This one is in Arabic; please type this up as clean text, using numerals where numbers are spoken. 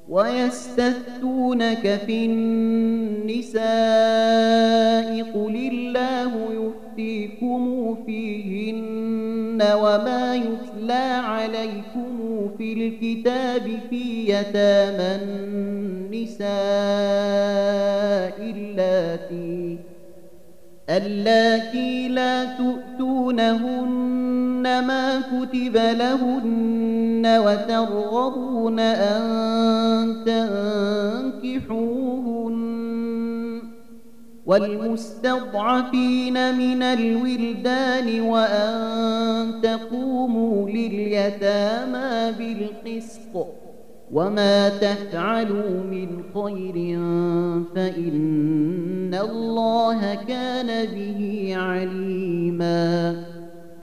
ويستفتونك في النساء قل الله يفتيكم فيهن وما يتلى عليكم في الكتاب في يتامى النساء اللاتي لا تؤتونهن ما كتب لهن وترغبون أن تنكحوهن والمستضعفين من الولدان وأن تقوموا لليتامى بالقسط وما تفعلوا من خير فإن الله كان به عليما